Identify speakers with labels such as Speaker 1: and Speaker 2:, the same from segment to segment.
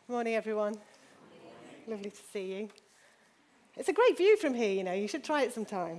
Speaker 1: Morning, everyone. Lovely to see you. It's a great view from here, you know. You should try it sometime.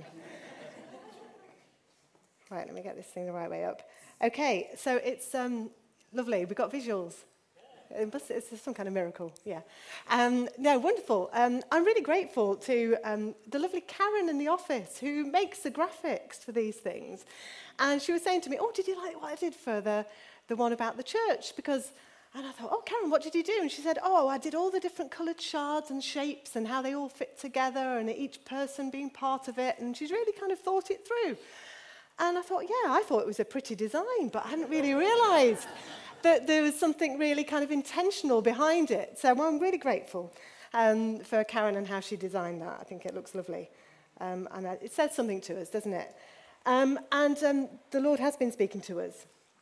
Speaker 1: Right, let me get this thing the right way up. Okay, so it's lovely. We've got visuals. It's some kind of miracle, yeah. No, wonderful. I'm really grateful to the lovely Karen in the office who makes the graphics for these things. And she was saying to me, oh, did you like what I did for the one about the church? And I thought, oh, Karen, what did you do? And she said, oh, I did all the different coloured shards and shapes and how they all fit together and each person being part of it. And she's really kind of thought it through. And I thought, yeah, I thought it was a pretty design, but I hadn't really realised that there was something really kind of intentional behind it. So I'm really grateful for Karen and how she designed that. I think it looks lovely. And it says something to us, doesn't it? And the Lord has been speaking to us.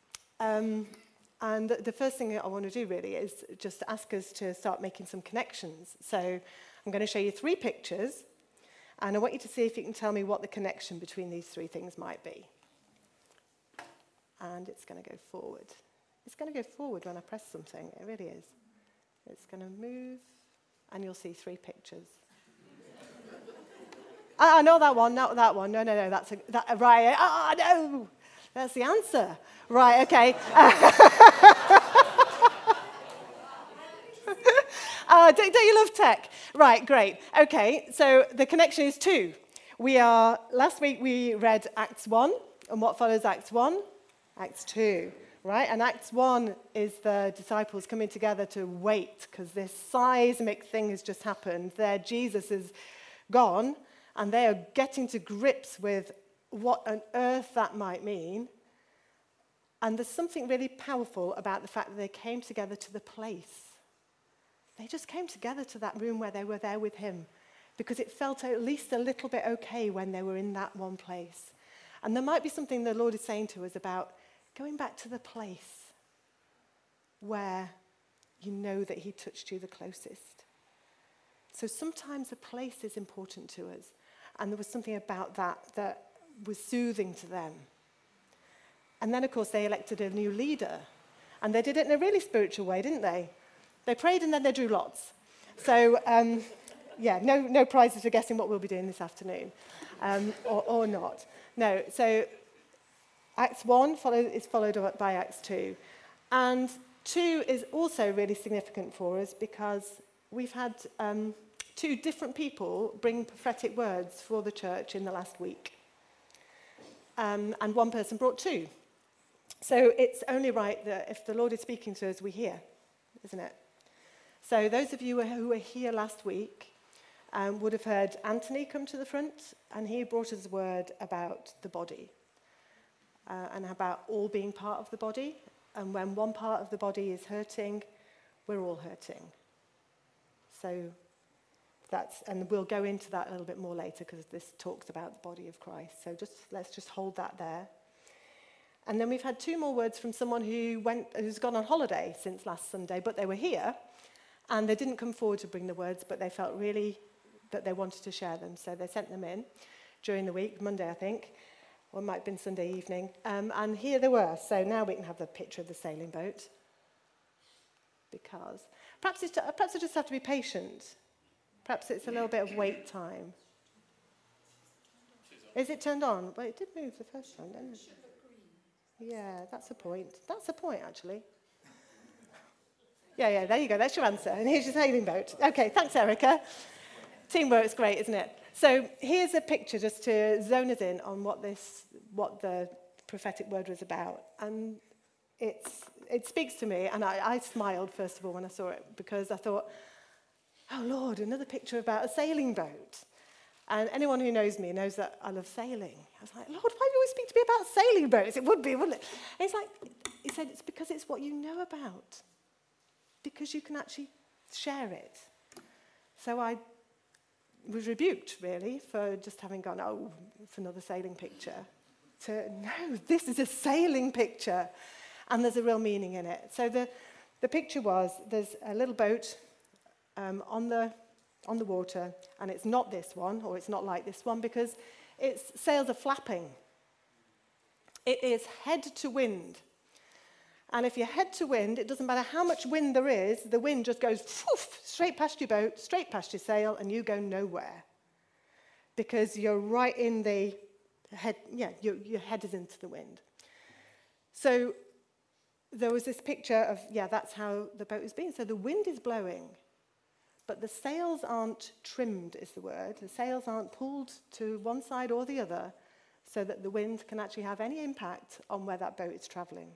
Speaker 1: And the first thing that I want to do really is just ask us to start making some connections. So I'm going to show you 3 pictures, and I want you to see if you can tell me what the connection between these 3 things might be. And it's going to go forward. It's going to go forward when I press something. It really is. It's going to move, and you'll see 3 pictures. I know that one, not that one. No, that's right. No. That's the answer. Right, okay. Don't you love tech? Right, great. Okay, so the connection is 2. Last week we read Acts 1, and what follows Acts 1? Acts 2, right? And Acts 1 is the disciples coming together to wait, because this seismic thing has just happened. Jesus is gone, and they are getting to grips with what on earth that might mean. And there's something really powerful about the fact that they came together to the place. They just came together to that room where they were there with him, because it felt at least a little bit okay when they were in that one place. And there might be something the Lord is saying to us about going back to the place where you know that he touched you the closest. So sometimes a place is important to us. And there was something about that was soothing to them. And then, of course, they elected a new leader. And they did it in a really spiritual way, didn't they? They prayed and then they drew lots. So, no prizes for guessing what we'll be doing this afternoon, or not. No, so Acts 1 is followed up by Acts 2. And 2 is also really significant for us because we've had 2 different people bring prophetic words for the church in the last week. And one person brought 2. So it's only right that if the Lord is speaking to us, we hear, isn't it? So those of you who were here last week would have heard Anthony come to the front, and he brought us a word about the body and about all being part of the body. And when one part of the body is hurting, we're all hurting. So and we'll go into that a little bit more later because this talks about the body of Christ. So let's just hold that there. And then we've had 2 more words from someone who's gone on holiday since last Sunday, but they were here, and they didn't come forward to bring the words, but they felt really that they wanted to share them. So they sent them in during the week, Monday, I think, or it might have been Sunday evening. And here they were. So now we can have the picture of the sailing boat. Because perhaps I just have to be patient. Perhaps it's a little bit of wait time. Is it turned on? Well, it did move the first time, didn't it? Yeah, that's a point. That's a point, actually. Yeah, there you go. That's your answer. And here's your sailing boat. Okay, thanks, Erica. Teamwork's great, isn't it? So here's a picture just to zone us in on what the prophetic word was about. And it speaks to me, and I smiled, first of all, when I saw it, because I thought, oh, Lord, another picture about a sailing boat. And anyone who knows me knows that I love sailing. I was like, Lord, why do you always speak to me about sailing boats? It would be, wouldn't it? And he said, it's because it's what you know about. Because you can actually share it. So I was rebuked, really, for just having gone, oh, for another sailing picture. No, this is a sailing picture. And there's a real meaning in it. So the picture was, there's a little boat on the water, and it's not this one, or it's not like this one, because its sails are flapping. It is head to wind. And if you head to wind, it doesn't matter how much wind there is, the wind just goes straight past your boat, straight past your sail, and you go nowhere. Because you're right in the head, your head is into the wind. So there was this picture of, that's how the boat is being. So the wind is blowing, but the sails aren't trimmed, is the word. The sails aren't pulled to one side or the other so that the wind can actually have any impact on where that boat is traveling.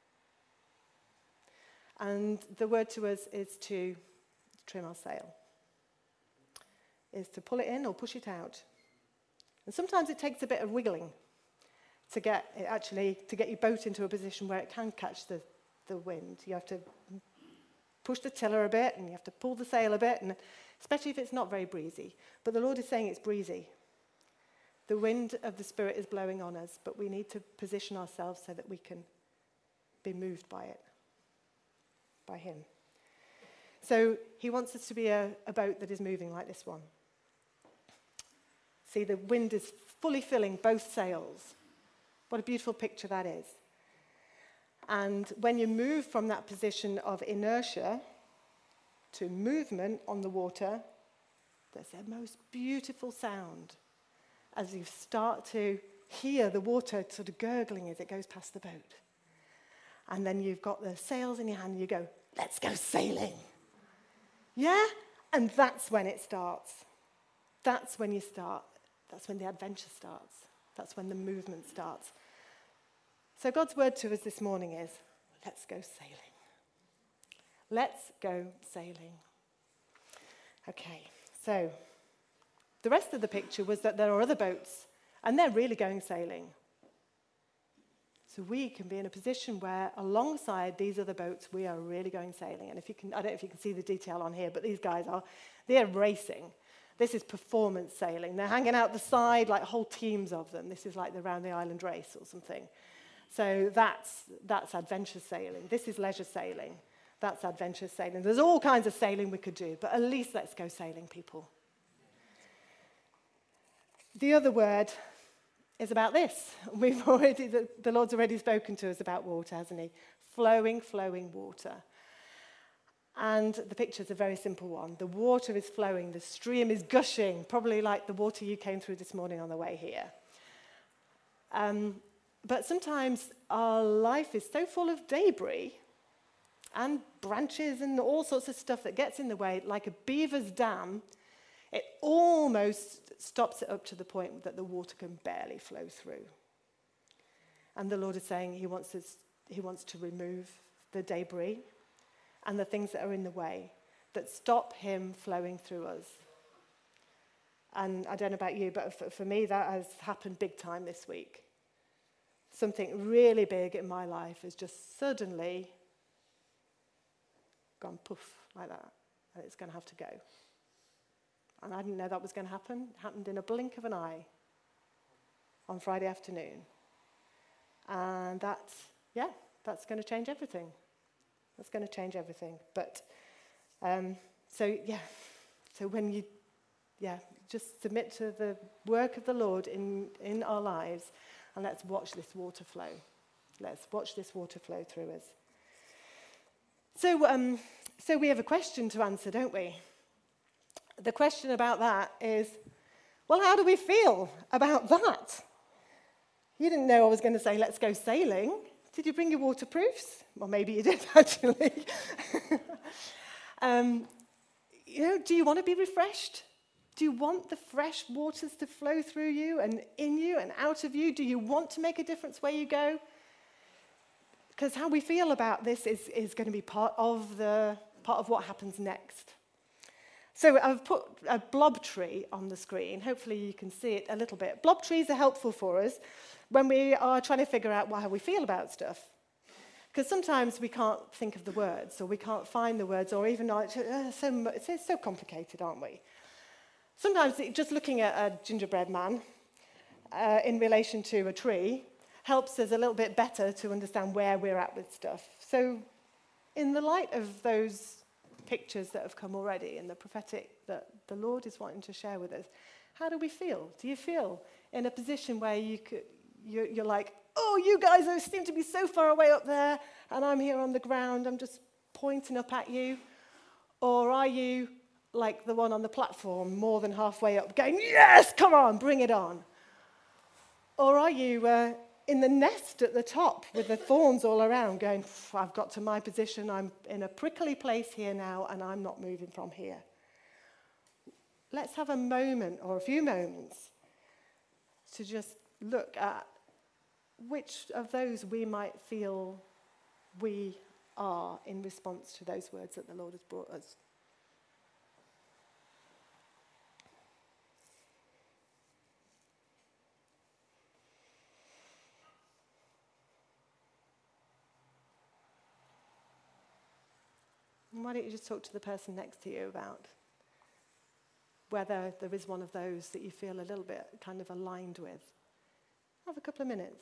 Speaker 1: And the word to us is to trim our sail, is to pull it in or push it out. And sometimes it takes a bit of wiggling to get your boat into a position where it can catch the wind. You have to push the tiller a bit, and you have to pull the sail a bit, and especially if it's not very breezy. But the Lord is saying it's breezy. The wind of the Spirit is blowing on us, but we need to position ourselves so that we can be moved by it. By him. So he wants us to be a boat that is moving like this one. See, the wind is fully filling both sails. What a beautiful picture that is. And when you move from that position of inertia to movement on the water, there's the most beautiful sound as you start to hear the water sort of gurgling as it goes past the boat. And then you've got the sails in your hand and you go, let's go sailing. Yeah? And that's when it starts. That's when you start. That's when the adventure starts. That's when the movement starts. So God's word to us this morning is, let's go sailing. Let's go sailing. Okay, so the rest of the picture was that there are other boats, and they're really going sailing. So we can be in a position where alongside these other boats, we are really going sailing. And I don't know if you can see the detail on here, but these guys they're racing. This is performance sailing. They're hanging out the side, like whole teams of them. This is like the Round the Island race or something. So that's adventure sailing. This is leisure sailing. That's adventure sailing. There's all kinds of sailing we could do, but at least let's go sailing, people. The other word is about this. The Lord's already spoken to us about water, hasn't he? Flowing, flowing water. And the picture's a very simple one. The water is flowing, the stream is gushing, probably like the water you came through this morning on the way here. But sometimes our life is so full of debris and branches and all sorts of stuff that gets in the way, like a beaver's dam. It almost stops it up to the point that the water can barely flow through. And the Lord is saying he wants to remove the debris and the things that are in the way that stop him flowing through us. And I don't know about you, but for me, that has happened big time this week. Something really big in my life has just suddenly gone poof like that, and it's going to have to go. And I didn't know that was going to happen. It happened in a blink of an eye on Friday afternoon. And that's going to change everything. That's going to change everything. But, so when you, just submit to the work of the Lord in our lives, and let's watch this water flow. Let's watch this water flow through us. So we have a question to answer, don't we? The question about that is, well, how do we feel about that? You didn't know I was going to say, let's go sailing. Did you bring your waterproofs? Well, maybe you did, actually. Do you want to be refreshed? Do you want the fresh waters to flow through you and in you and out of you? Do you want to make a difference where you go? Because how we feel about this is going to be part of what happens next. So I've put a blob tree on the screen. Hopefully you can see it a little bit. Blob trees are helpful for us when we are trying to figure out how we feel about stuff. Because sometimes we can't think of the words, or we can't find the words, or even it's so complicated, aren't we? Sometimes just looking at a gingerbread man in relation to a tree helps us a little bit better to understand where we're at with stuff. So in the light of those pictures that have come already and the prophetic that the Lord is wanting to share with us, how do we feel? Do you feel in a position where you're like, oh, you guys seem to be so far away up there, and I'm here on the ground, I'm just pointing up at you? Or are you like the one on the platform, more than halfway up, going, yes, come on, bring it on? Or are you in the nest at the top with the thorns all around, going, I've got to my position, I'm in a prickly place here now, and I'm not moving from here? Let's have a moment or a few moments to just look at which of those we might feel we are in response to those words that the Lord has brought us. And why don't you just talk to the person next to you about whether there is one of those that you feel a little bit kind of aligned with. Have a couple of minutes.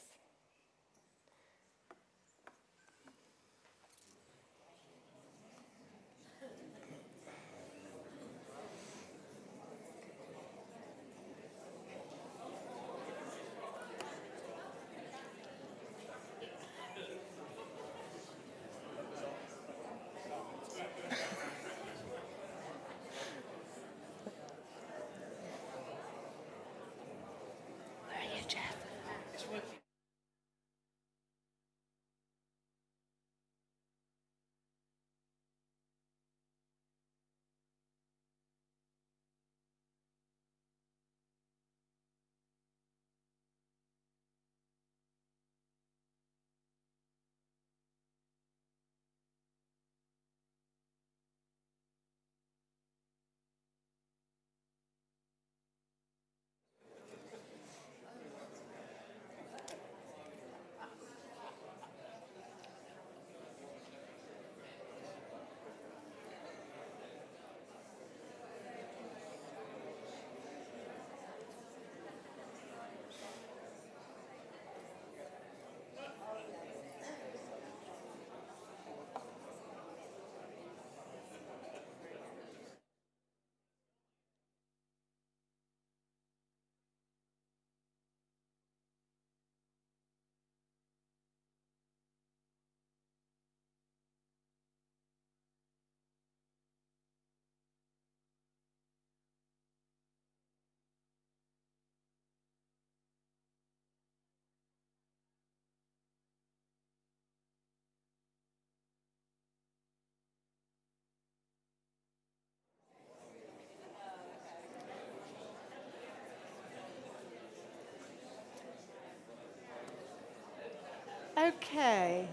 Speaker 1: Okay.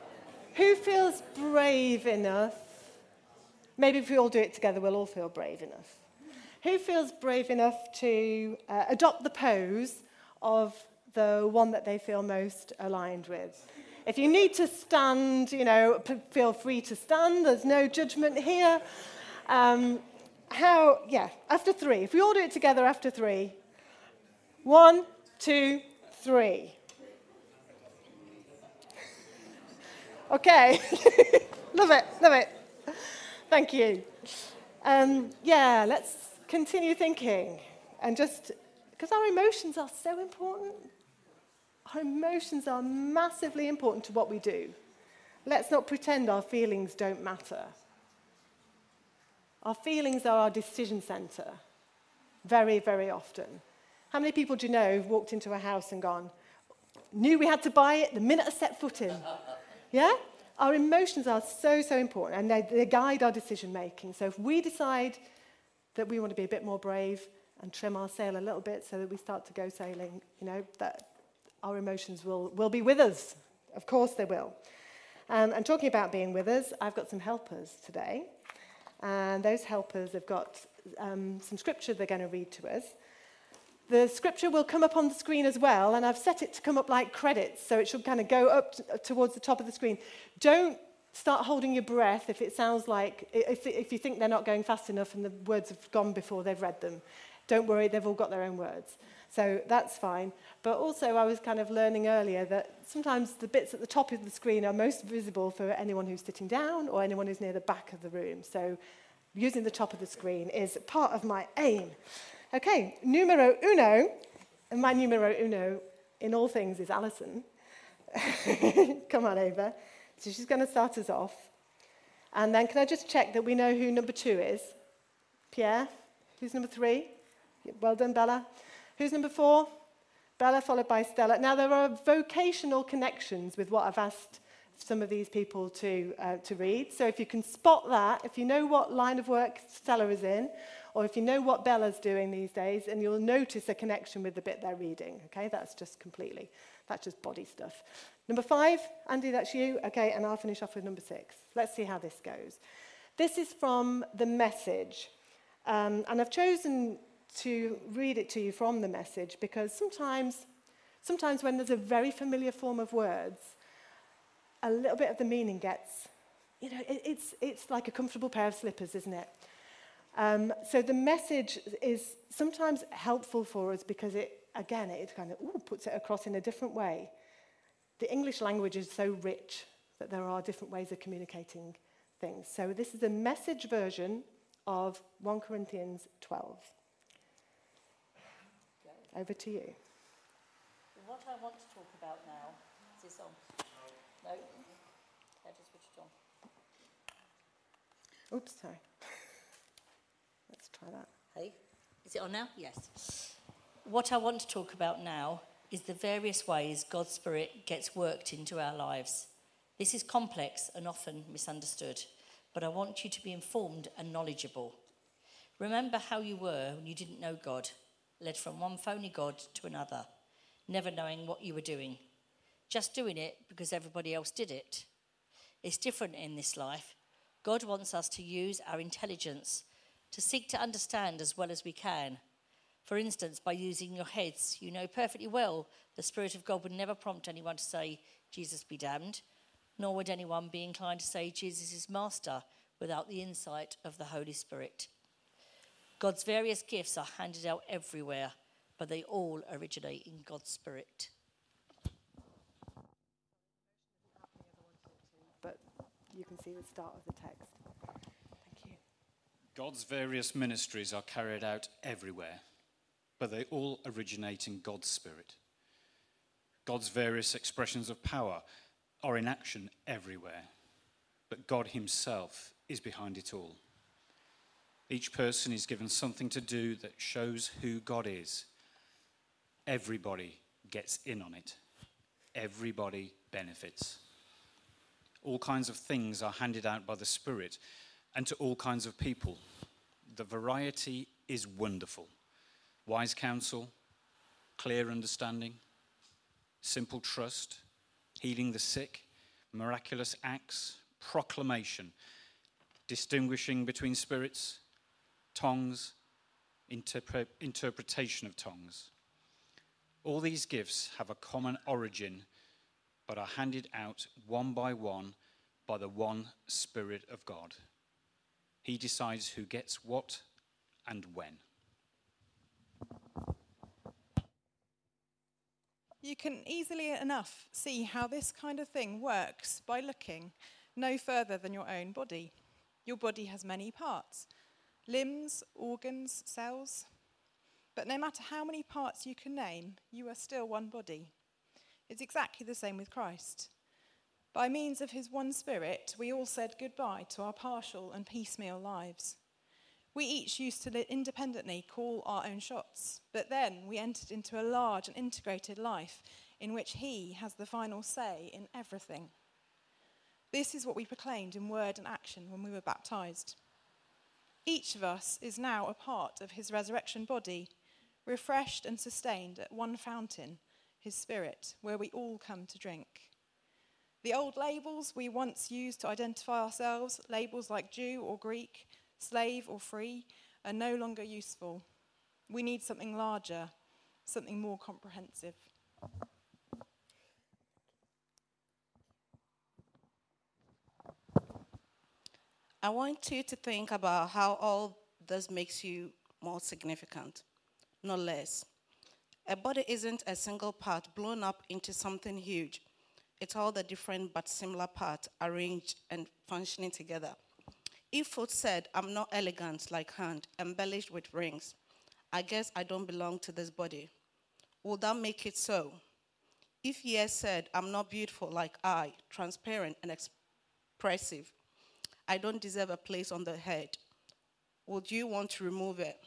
Speaker 1: Who feels brave enough? Maybe if we all do it together, we'll all feel brave enough. Who feels brave enough to adopt the pose of the one that they feel most aligned with? If you need to stand, feel free to stand. There's no judgment here. After 3. If we all do it together after 3. 1, 2, 3. Okay. Love it. Thank you. Let's continue thinking. And just, because our emotions are so important. Our emotions are massively important to what we do. Let's not pretend our feelings don't matter. Our feelings are our decision center, very, very often. How many people do you know who've walked into a house and gone, knew we had to buy it the minute I set foot in? Yeah? Our emotions are so, so important, and they guide our decision-making. So if we decide that we want to be a bit more brave and trim our sail a little bit so that we start to go sailing, that our emotions will be with us. Of course they will. And talking about being with us, I've got some helpers today. And those helpers have got some scripture they're going to read to us. The scripture will come up on the screen as well, and I've set it to come up like credits, so it should kind of go up towards the top of the screen. Don't start holding your breath if it sounds like, if you think they're not going fast enough and the words have gone before they've read them. Don't worry, they've all got their own words. So that's fine. But also I was kind of learning earlier that sometimes the bits at the top of the screen are most visible for anyone who's sitting down or anyone who's near the back of the room. So using the top of the screen is part of my aim. Okay, numero uno, and my numero uno in all things is Alison. Come on over. So she's going to start us off. And then can I just check that we know who number 2 is? Pierre? Who's number 3? Well done, Bella. Who's number 4? Bella, followed by Stella. Now, there are vocational connections with what I've asked some of these people to read. So if you can spot that, if you know what line of work Stella is in, or if you know what Bella's doing these days, and you'll notice a connection with the bit they're reading. Okay, that's just body stuff. Number 5, Andy, that's you. Okay, and I'll finish off with number 6. Let's see how this goes. This is from The Message. And I've chosen to read it to you from The Message because sometimes when there's a very familiar form of words, a little bit of the meaning gets, it's like a comfortable pair of slippers, isn't it? So The Message is sometimes helpful for us because it kind of puts it across in a different way. The English language is so rich that there are different ways of communicating things. So this is a Message version of 1 Corinthians 12. Over to you.
Speaker 2: What I want to talk about now, is this on? No? I just switched it on.
Speaker 1: Oops, sorry. Let's try that.
Speaker 2: Hey, is it on now? Yes. What I want to talk about now is the various ways God's Spirit gets worked into our lives. This is complex and often misunderstood, but I want you to be informed and knowledgeable. Remember how you were when you didn't know God, led from one phony God to another, never knowing what you were doing, just doing it because everybody else did it. It's different in this life. God wants us to use our intelligence to seek to understand as well as we can. For instance, by using your heads, you know perfectly well the Spirit of God would never prompt anyone to say, Jesus be damned, nor would anyone be inclined to say Jesus is Master without the insight of the Holy Spirit. God's various gifts are handed out everywhere, but they all originate in God's Spirit.
Speaker 1: But you can see the start of the text. Thank you.
Speaker 3: God's various ministries are carried out everywhere, but they all originate in God's Spirit. God's various expressions of power are in action everywhere, but God himself is behind it all. Each person is given something to do that shows who God is. Everybody gets in on it. Everybody benefits. All kinds of things are handed out by the Spirit and to all kinds of people. The variety is wonderful. Wise counsel, clear understanding, simple trust, healing the sick, miraculous acts, proclamation, distinguishing between spirits, tongues, interpretation of tongues. All these gifts have a common origin, but are handed out one by the one Spirit of God. He decides who gets what and when.
Speaker 4: You can easily enough see how this kind of thing works by looking no further than your own body. Your body has many parts, limbs, organs, cells. But no matter how many parts you can name, you are still one body. It's exactly the same with Christ. By means of his one Spirit, we all said goodbye to our partial and piecemeal lives. We each used to independently call our own shots, but then we entered into a large and integrated life in which he has the final say in everything. This is what we proclaimed in word and action when we were baptized. Each of us is now a part of his resurrection body, refreshed and sustained at one fountain, his Spirit, where we all come to drink. The old labels we once used to identify ourselves, labels like Jew or Greek, slave or free, are no longer useful. We need something larger, something more comprehensive.
Speaker 5: I want you to think about how all this makes you more significant, not less. A body isn't a single part blown up into something huge. It's all the different but similar parts arranged and functioning together. If foot said, I'm not elegant like hand, embellished with rings, I guess I don't belong to this body. Will that make it so? If ye said, I'm not beautiful like I, transparent and expressive, I don't deserve a place on the head, would you want to remove it?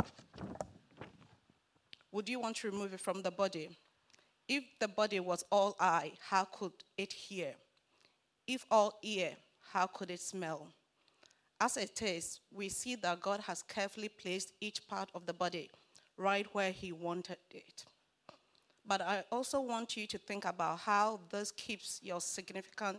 Speaker 5: Would you want to remove it from the body? If the body was all eye, how could it hear? If all ear, how could it smell? As it is, we see that God has carefully placed each part of the body right where he wanted it. But I also want you to think about how this keeps your significance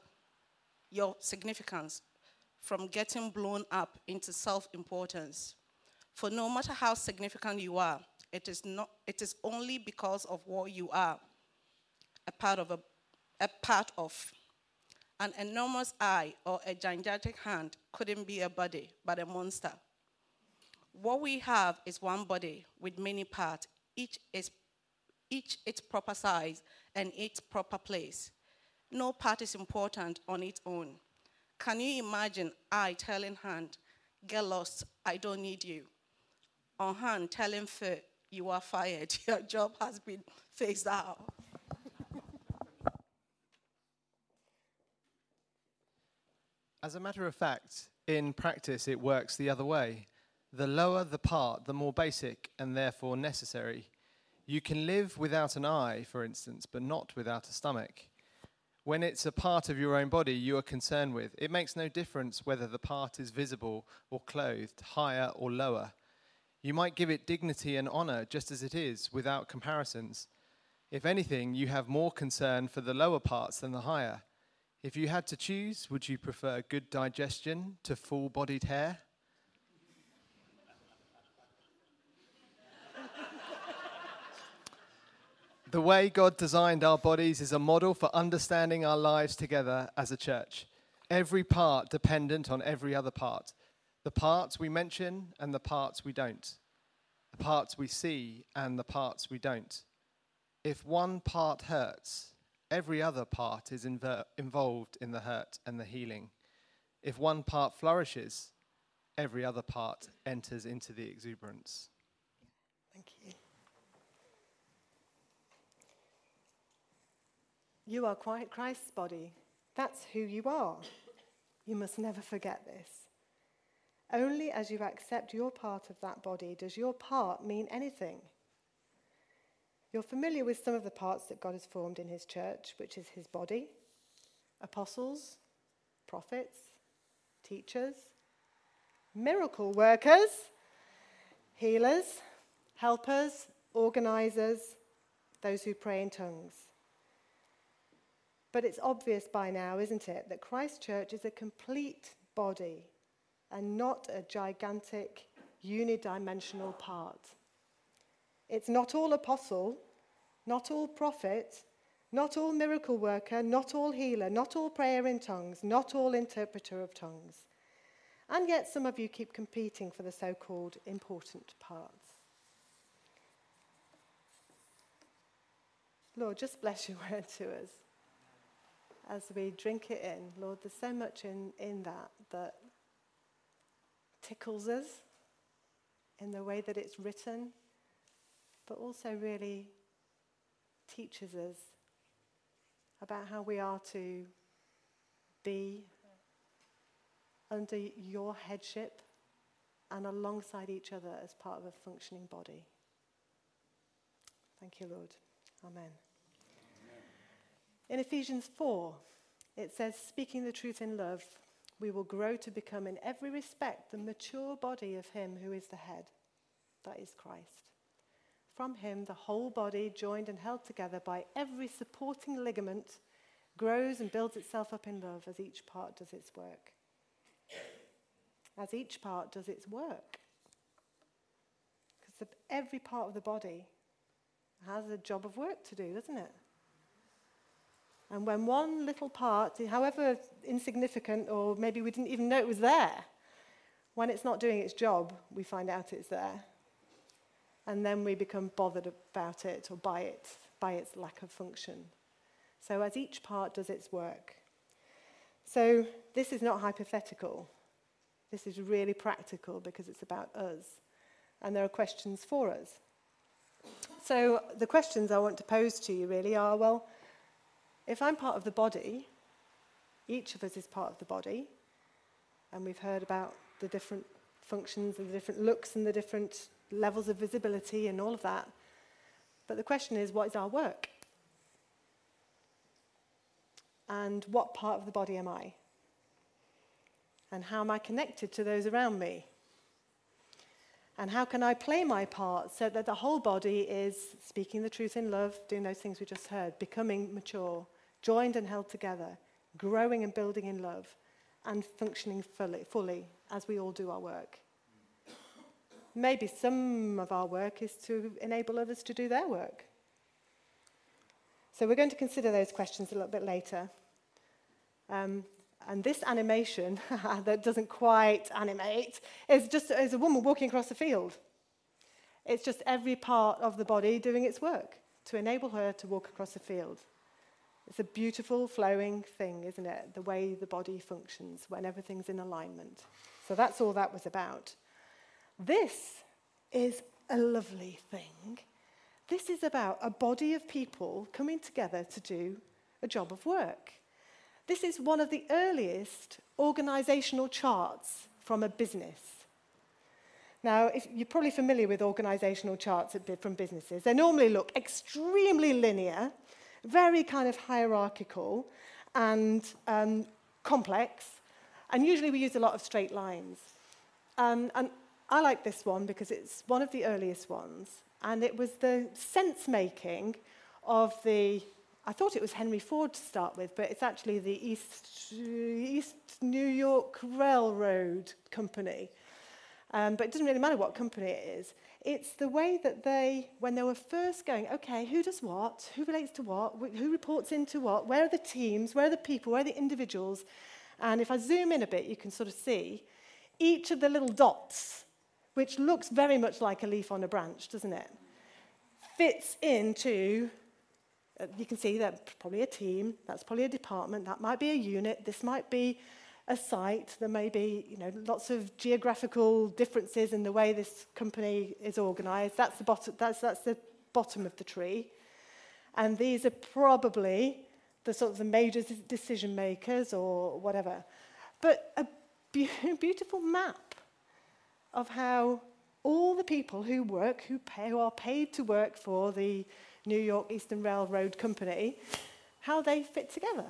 Speaker 5: from getting blown up into self-importance. For no matter how significant you are, it is only because of what you are a part of. An enormous eye or a gigantic hand couldn't be a body, but a monster. What we have is one body with many parts, each its proper size and its proper place. No part is important on its own. Can you imagine eye telling hand, get lost, I don't need you? Or hand telling foot, you are fired, your job has been phased out.
Speaker 6: As a matter of fact, in practice, it works the other way. The lower the part, the more basic and therefore necessary. You can live without an eye, for instance, but not without a stomach. When it's a part of your own body you are concerned with, it makes no difference whether the part is visible or clothed, higher or lower. You might give it dignity and honor just as it is, without comparisons. If anything, you have more concern for the lower parts than the higher. If you had to choose, would you prefer good digestion to full-bodied hair? The way God designed our bodies is a model for understanding our lives together as a church. Every part dependent on every other part. The parts we mention and the parts we don't. The parts we see and the parts we don't. If one part hurts, every other part is involved in the hurt and the healing. If one part flourishes, every other part enters into the exuberance.
Speaker 1: Thank you. You are quite Christ's body. That's who you are. You must never forget this. Only as you accept your part of that body does your part mean anything. You're familiar with some of the parts that God has formed in his church, which is his body: apostles, prophets, teachers, miracle workers, healers, helpers, organizers, those who pray in tongues. But it's obvious by now, isn't it, that Christ Church is a complete body and not a gigantic, unidimensional part. It's not all apostle, not all prophet, not all miracle worker, not all healer, not all prayer in tongues, not all interpreter of tongues. And yet some of you keep competing for the so-called important parts. Lord, just bless your word to us as we drink it in. Lord, there's so much in that tickles us in the way that it's written, but also really teaches us about how we are to be under your headship and alongside each other as part of a functioning body. Thank you, Lord. Amen. In Ephesians 4, it says, speaking the truth in love, we will grow to become in every respect the mature body of him who is the head, that is Christ. From him, the whole body, joined and held together by every supporting ligament, grows and builds itself up in love as each part does its work. As each part does its work. Because every part of the body has a job of work to do, doesn't it? And when one little part, however insignificant, or maybe we didn't even know it was there, when it's not doing its job, we find out it's there. And then we become bothered about it or by its lack of function. So as each part does its work. So this is not hypothetical. This is really practical because it's about us. And there are questions for us. So the questions I want to pose to you really are, well, If I'm part of the body, each of us is part of the body, and we've heard about the different functions and the different looks and the different levels of visibility and all of that. But the question is, what is our work? And what part of the body am I? And how am I connected to those around me? And how can I play my part so that the whole body is speaking the truth in love, doing those things we just heard, becoming mature, joined and held together, growing and building in love, and functioning fully as we all do our work. Maybe some of our work is to enable others to do their work. So we're going to consider those questions a little bit later. And this animation that doesn't quite animate is a woman walking across a field. It's just every part of the body doing its work to enable her to walk across a field. It's a beautiful, flowing thing, isn't it? The way the body functions when everything's in alignment. So that's all that was about. This is a lovely thing. This is about a body of people coming together to do a job of work. This is one of the earliest organizational charts from a business. Now, if you're probably familiar with organizational charts from businesses. They normally look extremely linear, very kind of hierarchical and complex, and usually we use a lot of straight lines. And I like this one because it's one of the earliest ones, and it was the sense-making of I thought it was Henry Ford to start with, but it's actually the East New York Railroad Company. But it doesn't really matter what company it is. It's the way that when they were first going, okay, who does what? Who relates to what? Who reports into what? Where are the teams? Where are the people? Where are the individuals? And if I zoom in a bit, you can sort of see each of the little dots, which looks very much like a leaf on a branch, doesn't it? Fits into... you can see that's probably a team, that's probably a department, that might be a unit, this might be a site, there may be lots of geographical differences in the way this company is organized. That's the bottom of the tree. And these are probably the sort of the major decision makers or whatever. But a beautiful map of how all the people who are paid to work for the New York Eastern Railroad Company, how they fit together.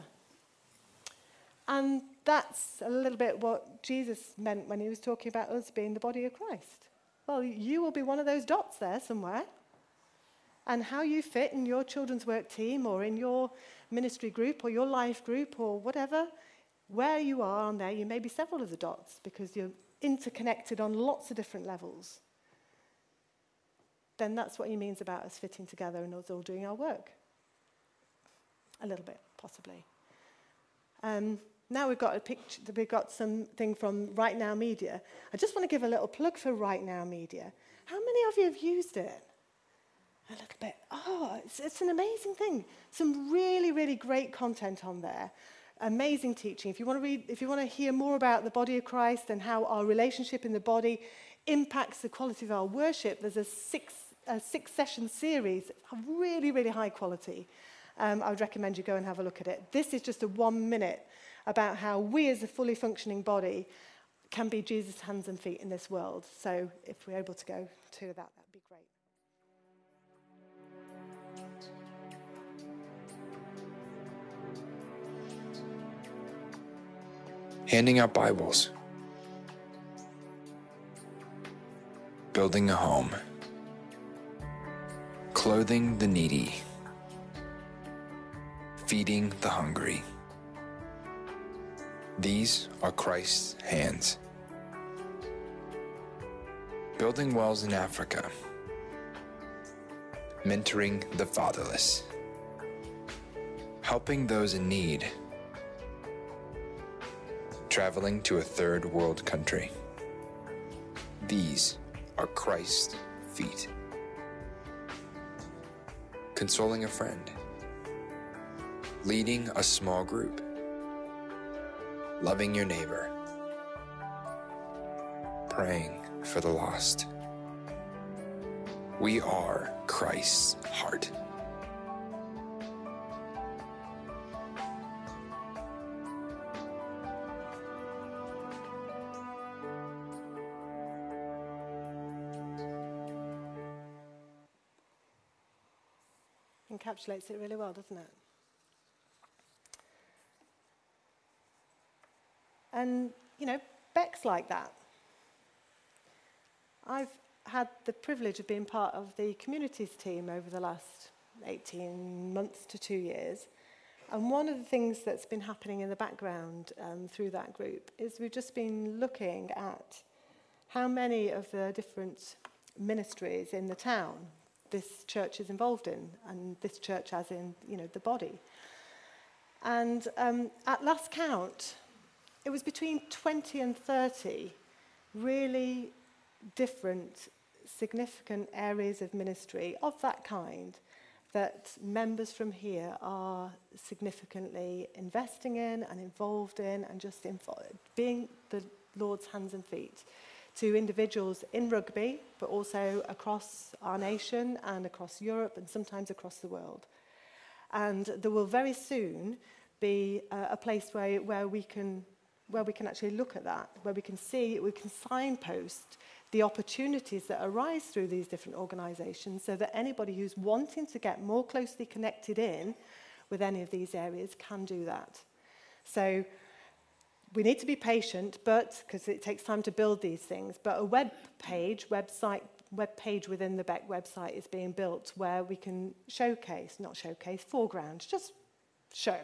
Speaker 1: And that's a little bit what Jesus meant when he was talking about us being the body of Christ. Well, you will be one of those dots there somewhere. And how you fit in your children's work team or in your ministry group or your life group or whatever, where you are on there, you may be several of the dots because you're interconnected on lots of different levels. Then that's what he means about us fitting together and us all doing our work. A little bit, possibly. Now we've got a picture, we've got something from Right Now Media. I just want to give a little plug for Right Now Media. How many of you have used it? A little bit. Oh, it's an amazing thing. Some really, really great content on there. Amazing teaching. If you want to hear more about the body of Christ and how our relationship in the body impacts the quality of our worship, there's a six-session series of really, really high quality. I would recommend you go and have a look at it. This is just a 1 minute about how we as a fully functioning body can be Jesus' hands and feet in this world. So if we're able to go to that, that'd be great.
Speaker 7: Handing out Bibles, building a home, clothing the needy, feeding the hungry. These are Christ's hands. Building wells in Africa, mentoring the fatherless, helping those in need, traveling to a third world country. These are Christ's feet. Consoling a friend, leading a small group, loving your neighbor, praying for the lost. We are Christ's heart.
Speaker 1: encapsulates it really well, doesn't it? And, you know, Beck's like that. I've had the privilege of being part of the communities team over the last 18 months to 2 years. And one of the things that's been happening in the background through that group is we've just been looking at how many of the different ministries in the town this church is involved in, and this church as in, you know, the body. And at last count, it was between 20 and 30 really different, significant areas of ministry of that kind that members from here are significantly investing in and involved in and just being the Lord's hands and feet to individuals in Rugby, but also across our nation and across Europe and sometimes across the world. And there will very soon be a place where we can actually look at that, where we can signpost the opportunities that arise through these different organisations so that anybody who's wanting to get more closely connected in with any of these areas can do that. So we need to be patient, but because it takes time to build these things, but a web page within the Beck website is being built where we can foreground, just show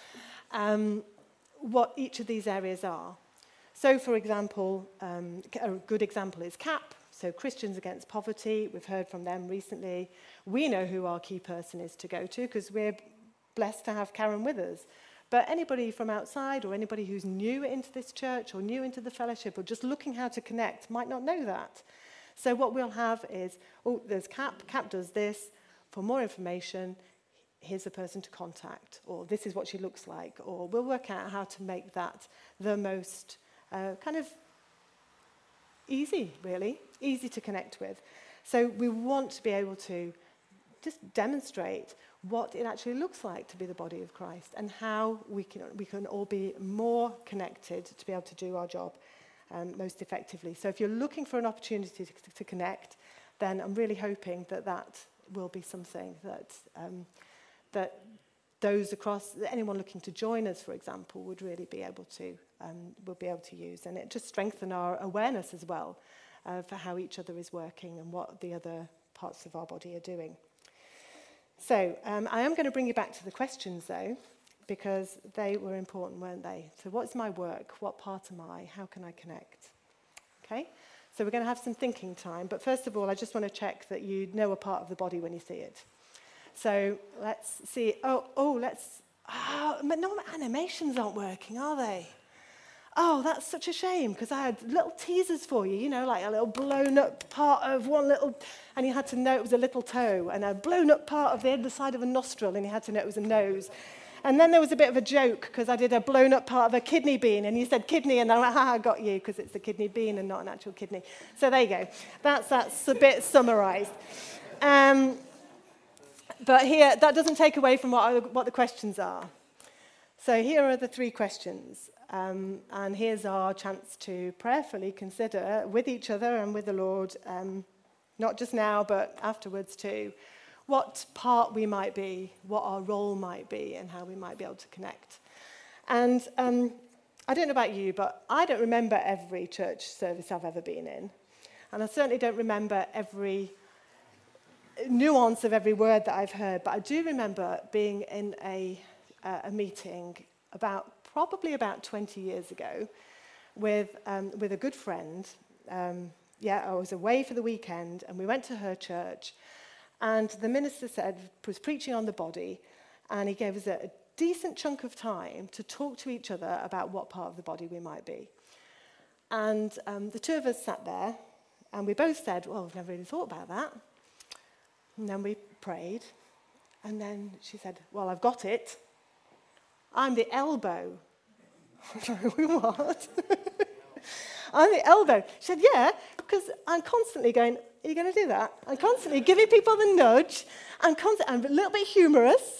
Speaker 1: what each of these areas are. So, for example, a good example is CAP, so Christians Against Poverty. We've heard from them recently. We know who our key person is to go to because we're blessed to have Karen with us. But anybody from outside or anybody who's new into this church or new into the fellowship or just looking how to connect might not know that. So what we'll have is, oh, there's CAP. CAP does this. For more information, here's the person to contact, or this is what she looks like, or we'll work out how to make that the most kind of easy, really, easy to connect with. So we want to be able to just demonstrate what it actually looks like to be the body of Christ and how we can all be more connected to be able to do our job most effectively. So if you're looking for an opportunity to connect, then I'm really hoping that will be something that those across, anyone looking to join us, for example, would really be able to use. And it just strengthen our awareness as well for how each other is working and what the other parts of our body are doing. So I am going to bring you back to the questions, though, because they were important, weren't they? So what's my work? What part am I? How can I connect? Okay, so we're going to have some thinking time. But first of all, I just want to check that you know a part of the body when you see it. So let's see. No, animations aren't working, are they? Oh, that's such a shame, because I had little teasers for you, you know, like a little blown up part of one little, and you had to know it was a little toe, and a blown up part of the other side of a nostril, and you had to know it was a nose. And then there was a bit of a joke, because I did a blown up part of a kidney bean, and you said kidney, and I'm like, I got you, because it's a kidney bean and not an actual kidney. So there you go. That's a bit summarised. But here, that doesn't take away from what the questions are. So here are the 3 questions. And here's our chance to prayerfully consider with each other and with the Lord, not just now, but afterwards too, what part we might be, what our role might be, and how we might be able to connect. And I don't know about you, but I don't remember every church service I've ever been in. And I certainly don't remember every nuance of every word that I've heard, but I do remember being in a meeting probably about 20 years ago with a good friend. I was away for the weekend, and we went to her church, and the minister was preaching on the body, and he gave us a decent chunk of time to talk to each other about what part of the body we might be. And the 2 of us sat there, and we both said, well, I've never really thought about that. And then we prayed, and then she said, well, I've got it. I'm the elbow. What? I'm the elbow. She said, yeah, because I'm constantly going, are you going to do that? I'm constantly giving people the nudge. I'm a little bit humorous.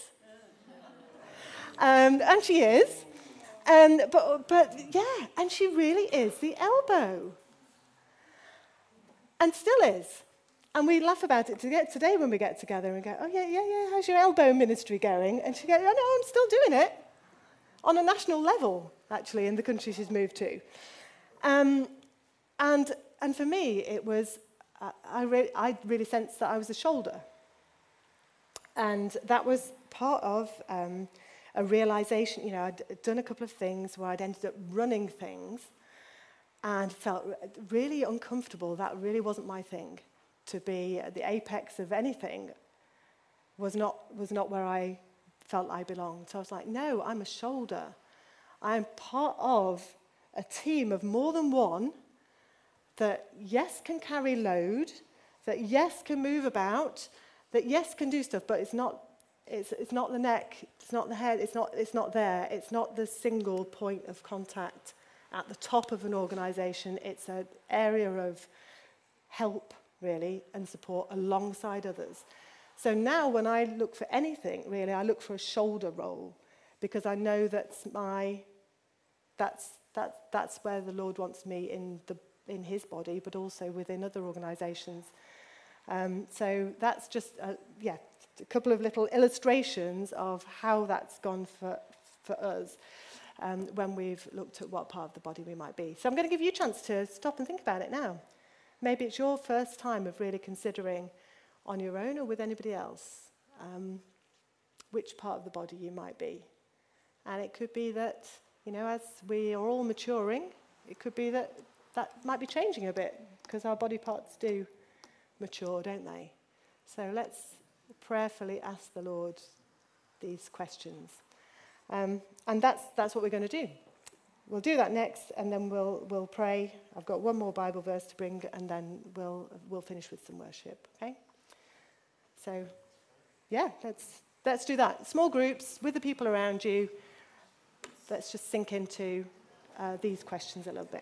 Speaker 1: And she is. But yeah, and she really is the elbow. And still is. And we laugh about it today when we get together and go, oh, yeah, how's your elbow ministry going? And she goes, oh, no, I'm still doing it. On a national level, actually, in the country she's moved to. And for me, it was, I really sensed that I was a shoulder. And that was part of a realization. You know, I'd done a couple of things where I'd ended up running things and felt really uncomfortable. That really wasn't my thing. To be at the apex of anything was not where I felt I belonged. So I was like, no, I'm a shoulder. I'm part of a team of more than one that, yes, can carry load, that, yes, can move about, that, yes, can do stuff, but it's not the neck, it's not the head, it's not there. It's not the single point of contact at the top of an organization. It's an area of help, really, and support alongside others. So now when I look for anything, really, I look for a shoulder role, because I know that's where the Lord wants me in his body, but also within other organizations. So that's just a couple of little illustrations of how that's gone for us when we've looked at what part of the body we might be. So I'm going to give you a chance to stop and think about it now. Maybe it's your first time of really considering on your own or with anybody else which part of the body you might be. And it could be that, you know, as we are all maturing, it could be that might be changing a bit, because our body parts do mature, don't they? So let's prayerfully ask the Lord these questions. And that's what we're going to do. We'll do that next, and then we'll pray. I've got one more Bible verse to bring, and then we'll finish with some worship. Okay? So, yeah, let's do that. Small groups with the people around you. Let's just sink into these questions a little bit.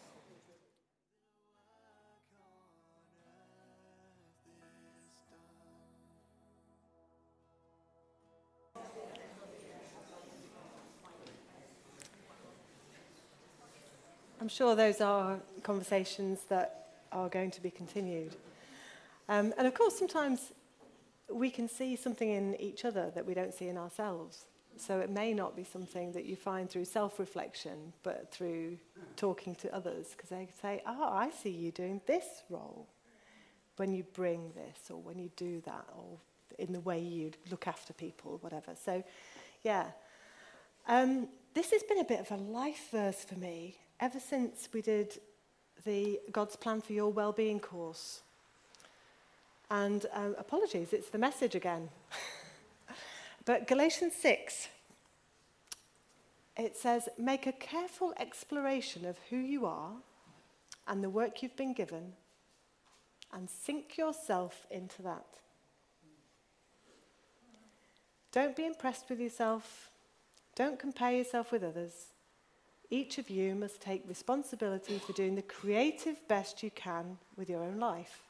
Speaker 1: I'm sure those are conversations that are going to be continued. And of course, sometimes we can see something in each other that we don't see in ourselves. So it may not be something that you find through self-reflection, but through talking to others, because they say, oh, I see you doing this role when you bring this, or when you do that, or in the way you look after people, whatever. So, yeah. This has been a bit of a life verse for me ever since we did the God's Plan for Your Wellbeing course. And apologies, it's the message again. But Galatians 6, it says, make a careful exploration of who you are and the work you've been given, and sink yourself into that. Don't be impressed with yourself. Don't compare yourself with others. Each of you must take responsibility for doing the creative best you can with your own life.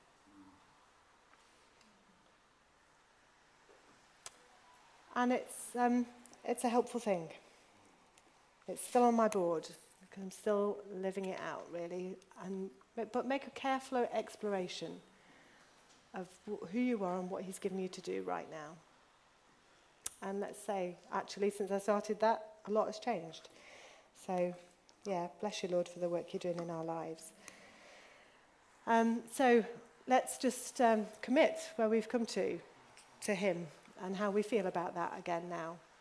Speaker 1: And it's a helpful thing. It's still on my board, because I'm still living it out, really. But make a careful exploration of who you are and what he's given you to do right now. And let's say, actually, since I started that, a lot has changed. So, yeah, bless you, Lord, for the work you're doing in our lives. So let's just commit where we've come to him, and how we feel about that again now.